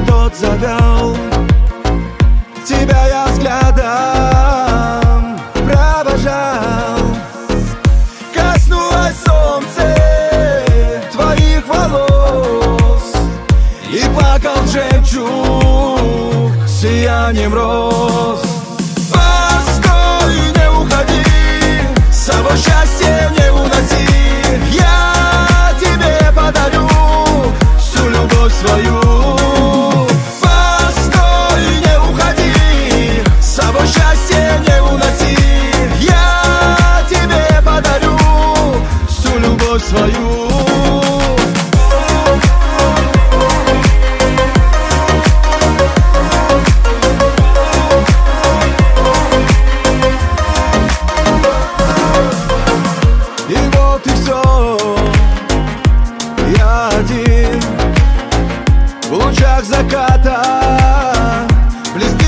тот завел. Тебя я взглядом провожал. Коснулось солнце твоих волос, и плакал жемчуг сиянием роз. Постой, не уходи, с собой счастье не уноси. Я тебе подарю всю любовь свою. Постой, не уходи, с собой счастье не уноси. Я тебе подарю всю любовь свою. В лучах заката, близ